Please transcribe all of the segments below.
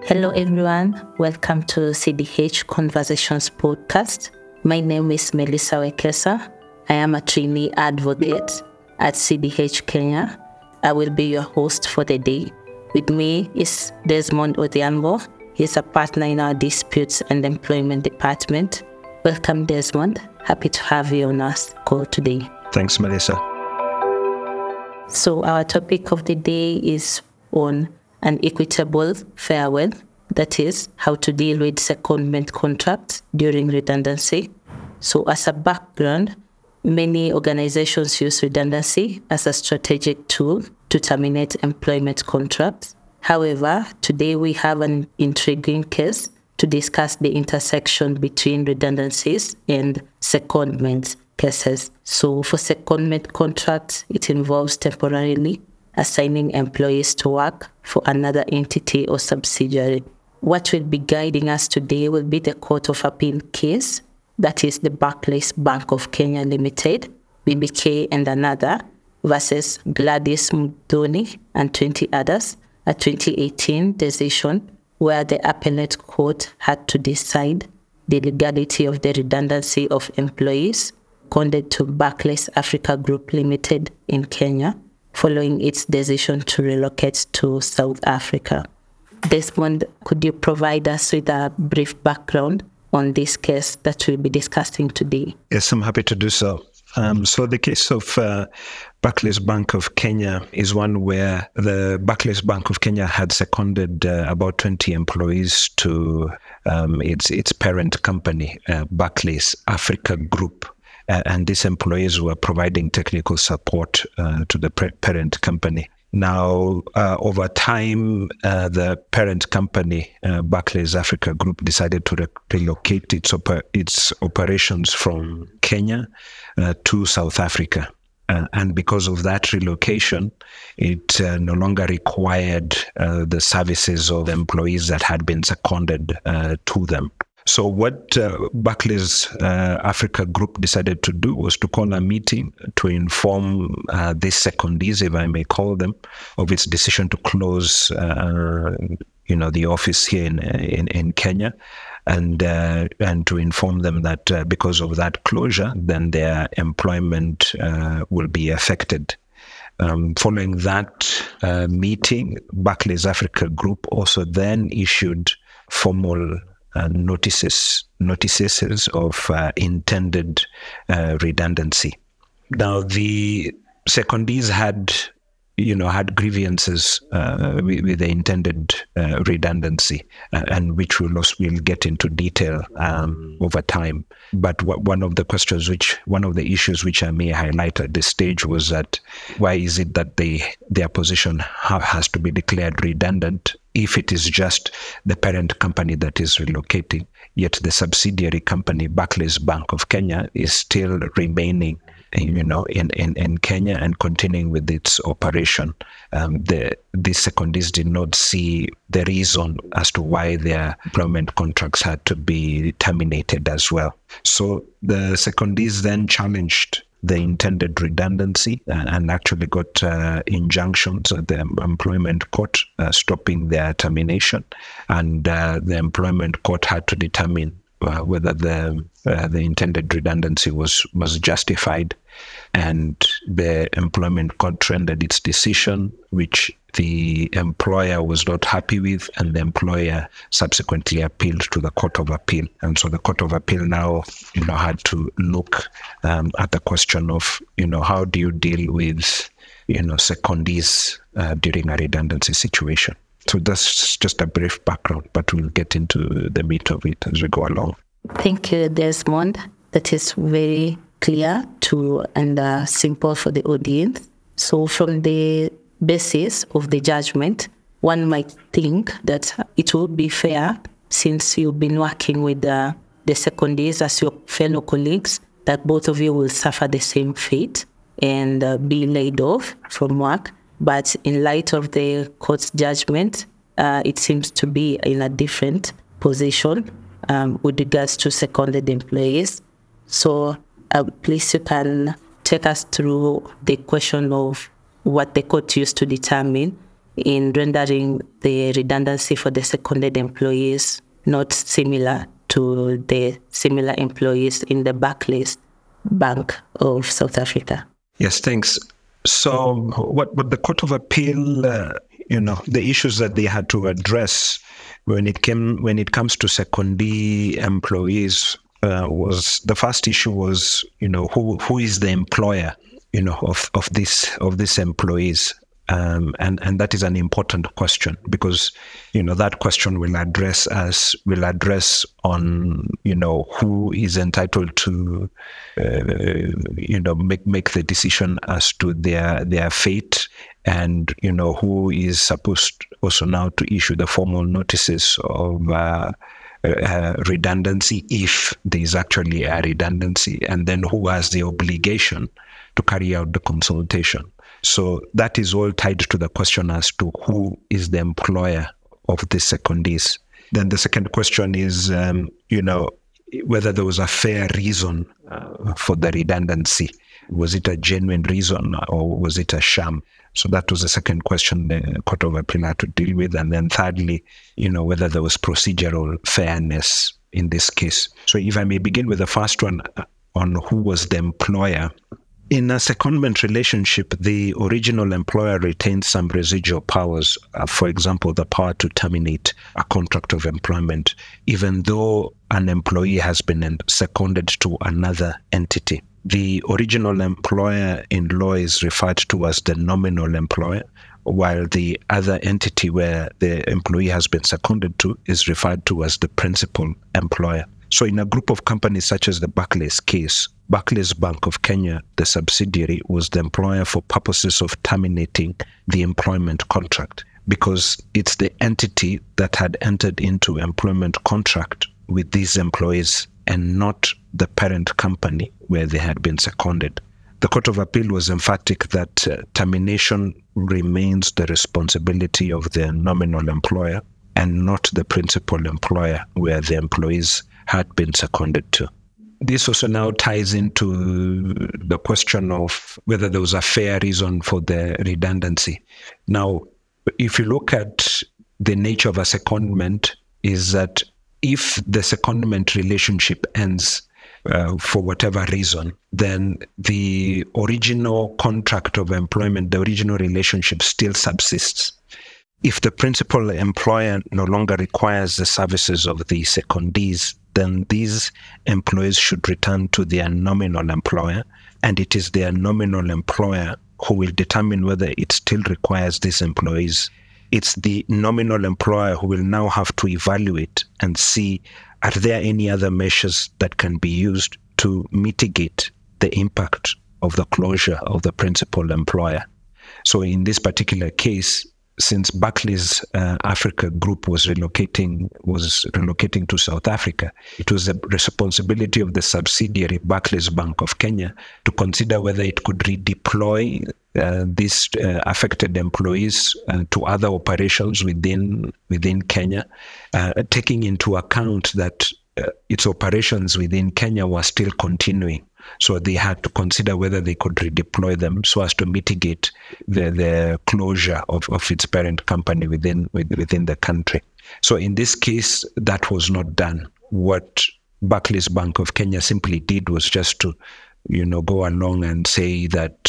Hello, everyone. Welcome to CDH Conversations podcast. My name is Melissa Wekesa. I am a trainee advocate at CDH Kenya. I will be your host for the day. With me is Desmond Odhiambo. He's a partner in our disputes and employment department. Welcome, Desmond. Happy to have you on our call today. Thanks, Melissa. So our topic of the day is on an equitable farewell, that is, how to deal with secondment contracts during redundancy. So as a background, many organizations use redundancy as a strategic tool to terminate employment contracts. However, today we have an intriguing case to discuss the intersection between redundancies and secondment cases. So for secondment contracts, it involves temporarily assigning employees to work for another entity or subsidiary. What will be guiding us today will be the Court of Appeal case, that is the Barclays Bank of Kenya Limited, BBK and another, versus Gladys Muthoni and 20 others, a 2018 decision where the appellate court had to decide the legality of the redundancy of employees seconded to Barclays Africa Group Limited in Kenya, following its decision to relocate to South Africa. Desmond, could you provide us with a brief background on this case that we'll be discussing today? Yes, I'm happy to do so. So the case of Barclays Bank of Kenya is one where the Barclays Bank of Kenya had seconded about 20 employees to its parent company, Barclays Africa Group. And these employees were providing technical support to the parent company. Now, over time, the parent company, Barclays Africa Group, decided to relocate its operations from Kenya to South Africa. And because of that relocation, it no longer required the services of employees that had been seconded to them. So what Barclays Africa Group decided to do was to call a meeting to inform these secondees, if I may call them, of its decision to close, the office here in Kenya, and to inform them that because of that closure, then their employment will be affected. Following that meeting, Barclays Africa Group also then issued formal notices of intended redundancy. Now, the secondees had grievances with the intended redundancy, and which we'll get into detail over time. But one of the issues which I may highlight at this stage was that why is it that their position has to be declared redundant if it is just the parent company that is relocating, yet the subsidiary company, Barclays Bank of Kenya, is still remaining in Kenya and continuing with its operation. The secondees did not see the reason as to why their employment contracts had to be terminated as well. So the secondees then challenged the intended redundancy and actually got injunctions at the employment court stopping their termination. And the employment court had to determine whether the intended redundancy was justified, and the employment court rendered its decision, which the employer was not happy with, and the employer subsequently appealed to the Court of Appeal. And so the Court of Appeal now, had to look at the question of, how do you deal with, secondees during a redundancy situation. So that's just a brief background, but we'll get into the meat of it as we go along. Thank you, Desmond. That is very clear and simple for the audience. So from the basis of the judgment, one might think that it would be fair, since you've been working with the secondees as your fellow colleagues, that both of you will suffer the same fate and be laid off from work. But in light of the court's judgment, it seems to be in a different position with regards to seconded employees. So please, you can take us through the question of what the court used to determine in rendering the redundancy for the seconded employees not similar to the similar employees in the Barclays Bank of South Africa. Yes, thanks. So what the Court of Appeal, the issues that they had to address when it comes to secondee employees was, the first issue was, who is the employer, of these employees. And that is an important question, because that question will address on who is entitled to make the decision as to their fate, and who is supposed also now to issue the formal notices of redundancy, if there is actually a redundancy, and then who has the obligation to carry out the consultation. So that is all tied to the question as to who is the employer of the secondees. Then the second question is, whether there was a fair reason for the redundancy. Was it a genuine reason, or was it a sham? So that was the second question the Court of Appeal had to deal with. And then thirdly, whether there was procedural fairness in this case. So if I may begin with the first one on who was the employer. In a secondment relationship, the original employer retains some residual powers, for example, the power to terminate a contract of employment, even though an employee has been seconded to another entity. The original employer in law is referred to as the nominal employer, while the other entity where the employee has been seconded to is referred to as the principal employer. So in a group of companies such as the Barclays case, Barclays Bank of Kenya, the subsidiary, was the employer for purposes of terminating the employment contract, because it's the entity that had entered into employment contract with these employees and not the parent company where they had been seconded. The Court of Appeal was emphatic that termination remains the responsibility of the nominal employer and not the principal employer where the employees had been seconded to. This also now ties into the question of whether there was a fair reason for the redundancy. Now, if you look at the nature of a secondment, is that if the secondment relationship ends for whatever reason, then the original contract of employment, the original relationship still subsists. If the principal employer no longer requires the services of the secondees, then these employees should return to their nominal employer, and it is their nominal employer who will determine whether it still requires these employees. It's the nominal employer who will now have to evaluate and see, are there any other measures that can be used to mitigate the impact of the closure of the principal employer. So in this particular case, since Barclays Africa Group was relocating to South Africa, it was the responsibility of the subsidiary Barclays Bank of Kenya to consider whether it could redeploy these affected employees to other operations within Kenya, taking into account that its operations within Kenya were still continuing. So they had to consider whether they could redeploy them so as to mitigate the closure of its parent company within the country. So in this case, that was not done. What Barclays Bank of Kenya simply did was just to, go along and say that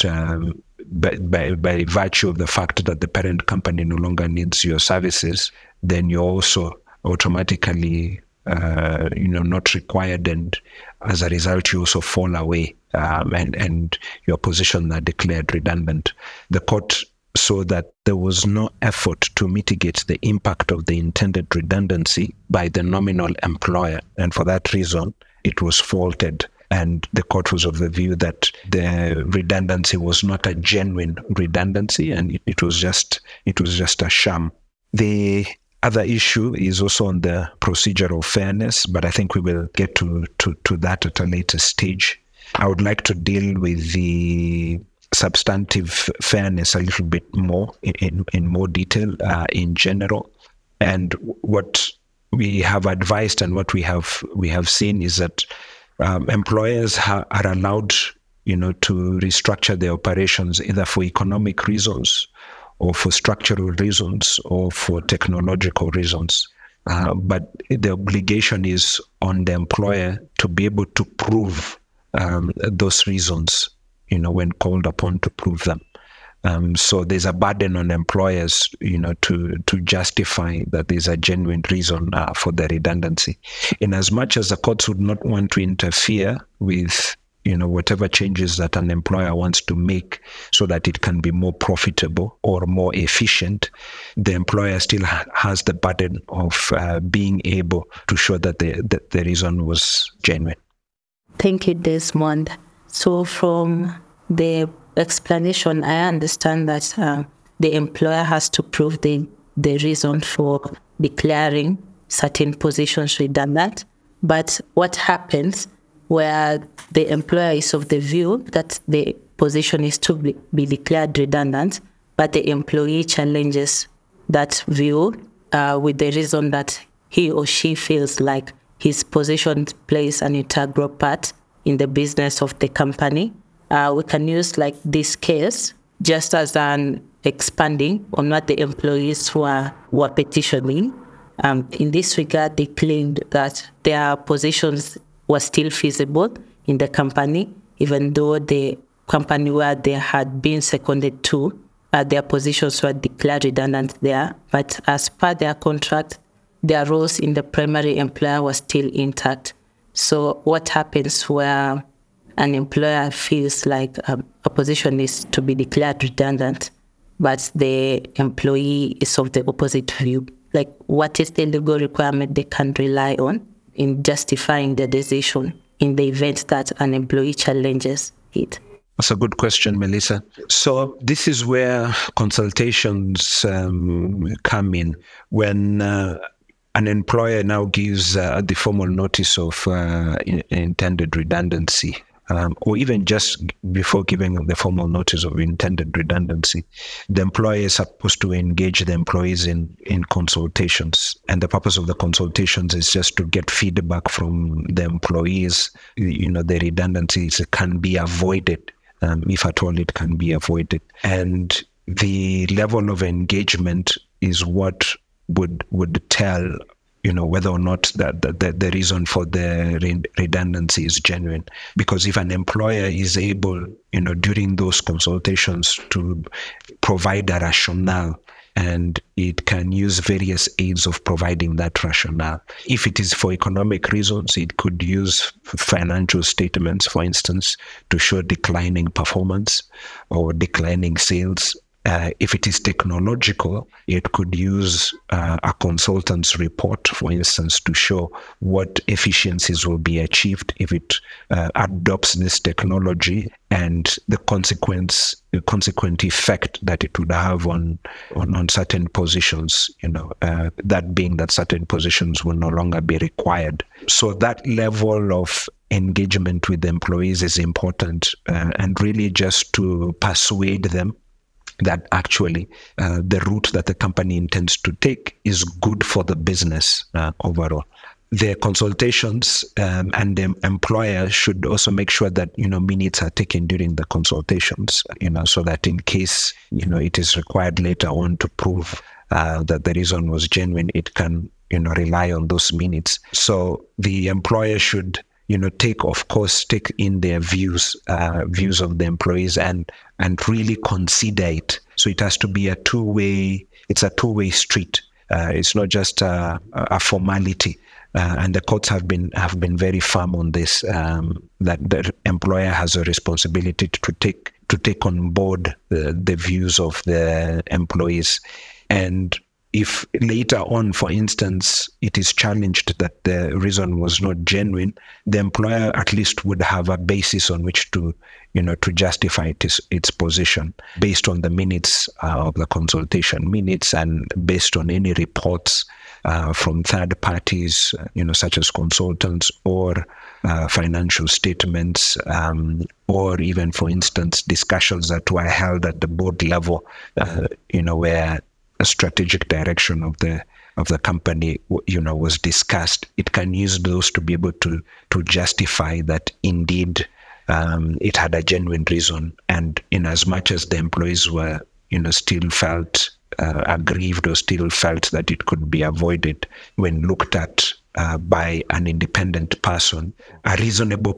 by virtue of the fact that the parent company no longer needs your services, then you're also automatically not required, and as a result you also fall away and your positions are declared redundant. The court saw that there was no effort to mitigate the impact of the intended redundancy by the nominal employer, and for that reason it was faulted, and the court was of the view that the redundancy was not a genuine redundancy, and it was just a sham. The other issue is also on the procedural fairness, but I think we will get to that at a later stage. I would like to deal with the substantive fairness a little bit more in more detail in general. And what we have advised and what we have seen is that employers are allowed, to restructure their operations either for economic reasons or for structural reasons or for technological reasons. But the obligation is on the employer to be able to prove those reasons, when called upon to prove them. So there's a burden on employers, to justify that there's a genuine reason for the redundancy. In as much as the courts would not want to interfere with, whatever changes that an employer wants to make so that it can be more profitable or more efficient, the employer still has the burden of being able to show that the reason was genuine. Thank you, Desmond. So from the explanation, I understand that the employer has to prove the reason for declaring certain positions redundant. But what happens where the employer is of the view that the position is to be declared redundant, but the employee challenges that view with the reason that he or she feels like his position plays an integral part in the business of the company? We can use this case just as an expanding on what the employees were petitioning. In this regard, they claimed that their positions were still feasible in the company, even though the company where they had been seconded to, their positions were declared redundant there. But as per their contract, their roles in the primary employer were still intact. So what happens where an employer feels like a position is to be declared redundant, but the employee is of the opposite view? What is the legal requirement they can rely on in justifying the decision in the event that an employee challenges it? That's a good question, Melissa. So this is where consultations come in. When an employer now gives the formal notice of intended redundancy, or even just before giving the formal notice of intended redundancy, the employer is supposed to engage the employees in consultations. And the purpose of the consultations is just to get feedback from the employees. The redundancies can be avoided, if at all it can be avoided. And the level of engagement is what would tell whether or not the reason for the redundancy is genuine. Because if an employer is able, during those consultations to provide a rationale, and it can use various aids of providing that rationale. If it is for economic reasons, it could use financial statements, for instance, to show declining performance or declining sales. If it is technological, it could use a consultant's report, for instance, to show what efficiencies will be achieved if it adopts this technology and the consequent effect that it would have on certain positions, that being that certain positions will no longer be required. So that level of engagement with the employees is important, and really just to persuade them that actually the route that the company intends to take is good for the business overall. The consultations and the employer should also make sure that minutes are taken during the consultations, so that in case it is required later on to prove that the reason was genuine, it can rely on those minutes. So the employer should take in their views of the employees and really consider it. So it has to be it's a two-way street. It's not just a formality. And the courts have been very firm on this, that the employer has a responsibility to take on board the views of the employees. And if later on, for instance, it is challenged that the reason was not genuine, the employer at least would have a basis on which to justify its position based on the minutes of the consultation minutes and based on any reports from third parties, such as consultants or financial statements, or even, for instance, discussions that were held at the board level, where a strategic direction of the company, was discussed. It can use those to be able to justify that indeed it had a genuine reason, and in as much as the employees were still felt aggrieved or still felt that it could be avoided when looked at by an independent person, a reasonable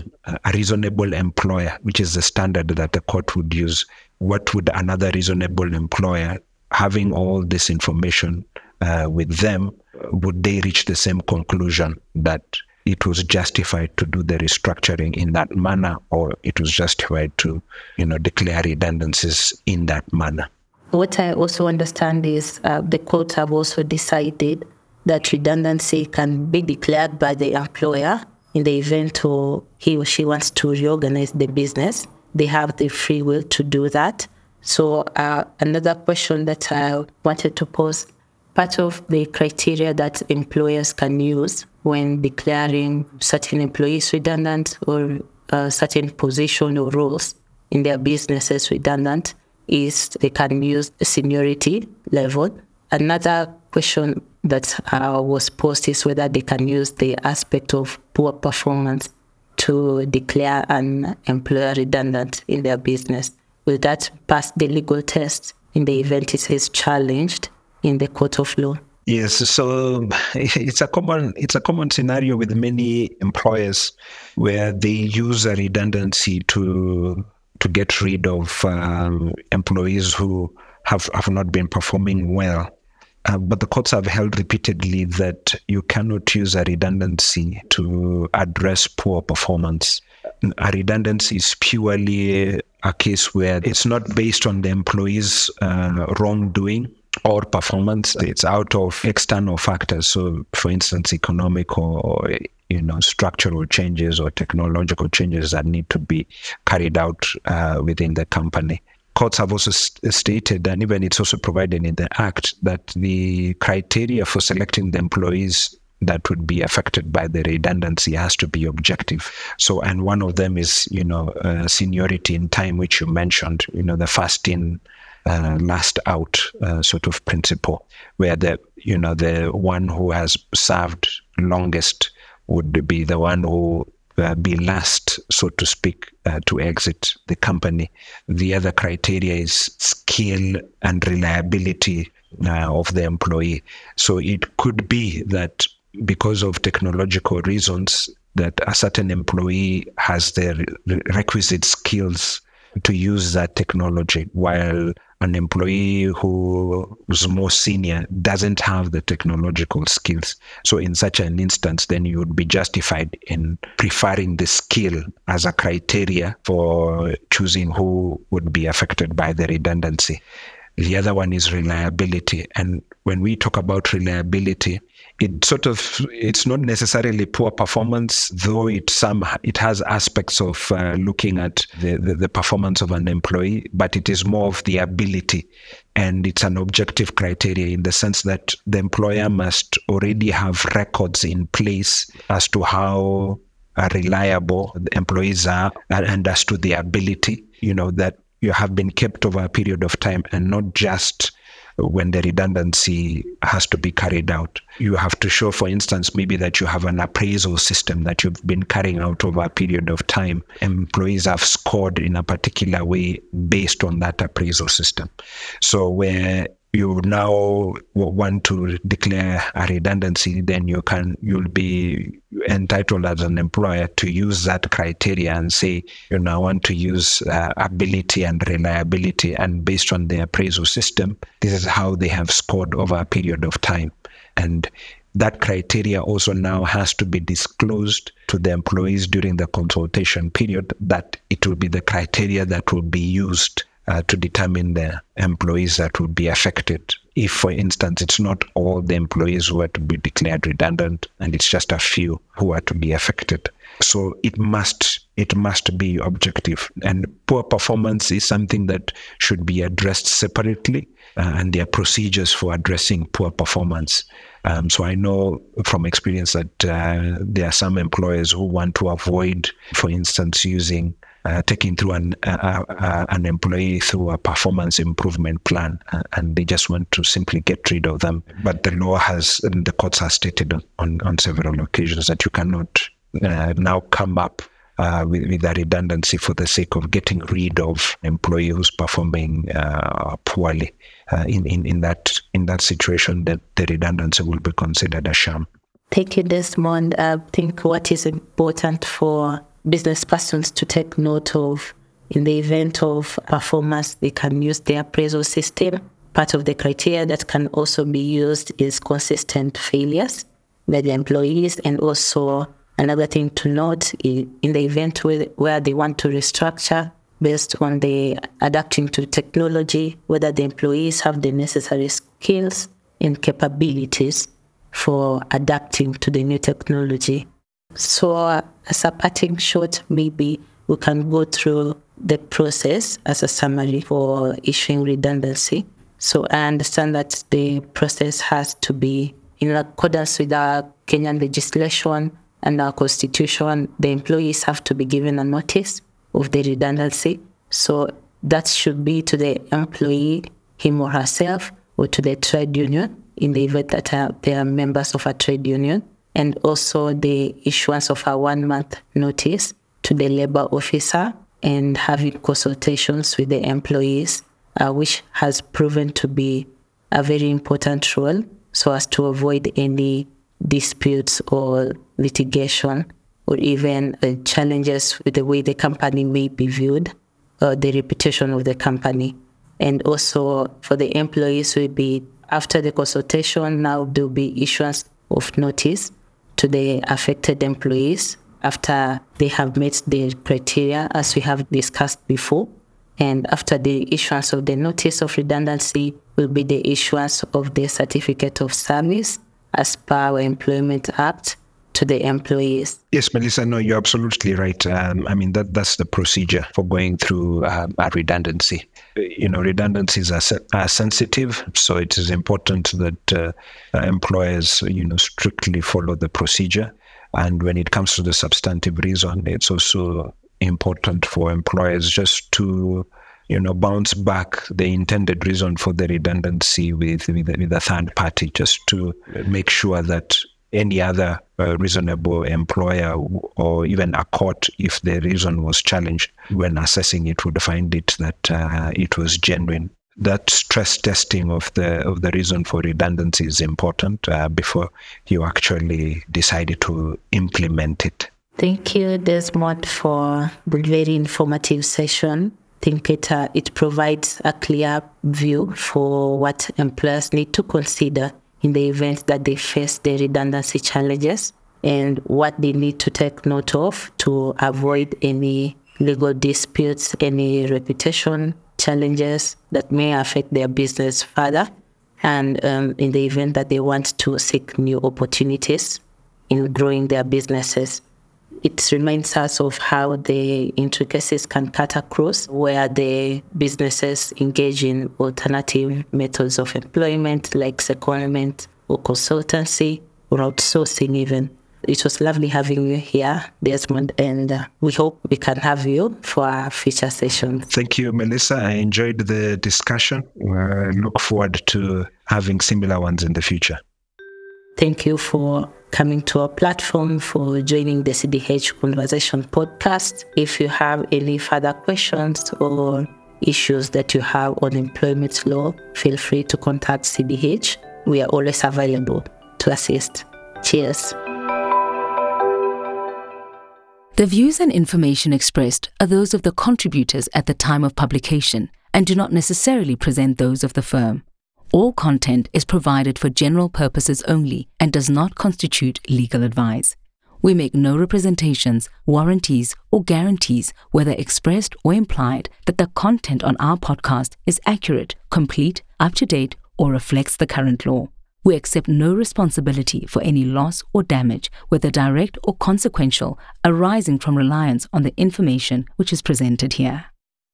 employer, which is the standard that the court would use. What would another reasonable employer, having all this information with them, would they reach the same conclusion that it was justified to do the restructuring in that manner, or it was justified to, declare redundancies in that manner? What I also understand is the courts have also decided that redundancy can be declared by the employer in the event he or she wants to reorganize the business. They have the free will to do that. So another question that I wanted to pose, part of the criteria that employers can use when declaring certain employees redundant or certain position or roles in their businesses redundant is they can use seniority level. Another question that was posed is whether they can use the aspect of poor performance to declare an employer redundant in their business. Will that pass the legal test in the event it is challenged in the court of law? Yes, so it's a common scenario with many employers where they use a redundancy to get rid of employees who have not been performing well. But the courts have held repeatedly that you cannot use a redundancy to address poor performance. A redundancy is purely a case where it's not based on the employee's wrongdoing or performance. It's out of external factors. So, for instance, economic or structural changes or technological changes that need to be carried out within the company. Courts have also stated, and even it's also provided in the Act, that the criteria for selecting the employees that would be affected by the redundancy has to be objective. So, and one of them is, seniority in time, which you mentioned, the first in, last out sort of principle, where the one who has served longest would be the one who be last, so to speak, to exit the company. The other criteria is skill and reliability of the employee. So it could be that because of technological reasons, that a certain employee has the requisite skills to use that technology, while an employee who is more senior doesn't have the technological skills. So in such an instance, then you would be justified in preferring the skill as a criteria for choosing who would be affected by the redundancy. The other one is reliability. And when we talk about reliability, it's not necessarily poor performance, though it has aspects of looking at the performance of an employee, but it is more of the ability. And it's an objective criteria in the sense that the employer must already have records in place as to how reliable the employees are, and as to the ability, that you have been kept over a period of time, and not just when the redundancy has to be carried out. You have to show, for instance, maybe that you have an appraisal system that you've been carrying out over a period of time. Employees have scored in a particular way based on that appraisal system. So where you now want to declare a redundancy, then you'll be entitled as an employer to use that criteria and say, I want to use ability and reliability, and based on the appraisal system, this is how they have scored over a period of time. And that criteria also now has to be disclosed to the employees during the consultation period, that it will be the criteria that will be used to determine the employees that would be affected. If, for instance, it's not all the employees who are to be declared redundant, and it's just a few who are to be affected. So it must be objective. And poor performance is something that should be addressed separately, and there are procedures for addressing poor performance. So I know from experience that there are some employers who want to avoid, for instance, taking through an employee through a performance improvement plan, and they just want to simply get rid of them. But the law the courts have stated on several occasions that you cannot now come up with a redundancy for the sake of getting rid of an employee who's performing poorly. In that situation, that the redundancy will be considered a sham. Thank you, Desmond. I think what is important for business persons to take note of, in the event of performance, they can use the appraisal system. Part of the criteria that can also be used is consistent failures by the employees. And also another thing to note, in the event where they want to restructure based on the adapting to technology, whether the employees have the necessary skills and capabilities for adapting to the new technology. So as a parting shot, maybe we can go through the process as a summary for issuing redundancy. So I understand that the process has to be in accordance with our Kenyan legislation and our constitution. The employees have to be given a notice of the redundancy. So that should be to the employee, him or herself, or to the trade union in the event that they are members of a trade union. And also the issuance of a 1-month notice to the labor officer and having consultations with the employees, which has proven to be a very important role so as to avoid any disputes or litigation or even challenges with the way the company may be viewed or the reputation of the company. And also for the employees will be, after the consultation, now there will be issuance of notice to the affected employees after they have met the criteria as we have discussed before. And after the issuance of the notice of redundancy will be the issuance of the certificate of service as per our Employment Act to the employees. Yes, Melissa, no, you're absolutely right. That's the procedure for going through a redundancy. Redundancies are sensitive, so it is important that employers, strictly follow the procedure. And when it comes to the substantive reason, it's also important for employers just to, bounce back the intended reason for the redundancy with a third party, just to make sure that any other reasonable employer or even a court, if the reason was challenged, when assessing it, would find it that it was genuine. That stress testing of the reason for redundancy is important before you actually decide to implement it. Thank you, Desmond, for the very informative session. I think it provides a clear view for what employers need to consider in the event that they face the redundancy challenges and what they need to take note of to avoid any legal disputes, any reputation challenges that may affect their business further, and in the event that they want to seek new opportunities in growing their businesses. It reminds us of how the intricacies can cut across where the businesses engage in alternative methods of employment like secondment or consultancy or outsourcing even. It was lovely having you here, Desmond, and we hope we can have you for our future sessions. Thank you, Melissa. I enjoyed the discussion. I look forward to having similar ones in the future. Thank you for coming to our platform, for joining the CDH Conversation podcast. If you have any further questions or issues that you have on employment law, feel free to contact CDH. We are always available to assist. Cheers. The views and information expressed are those of the contributors at the time of publication and do not necessarily present those of the firm. All content is provided for general purposes only and does not constitute legal advice. We make no representations, warranties, or guarantees, whether expressed or implied, that the content on our podcast is accurate, complete, up-to-date, or reflects the current law. We accept no responsibility for any loss or damage, whether direct or consequential, arising from reliance on the information which is presented here.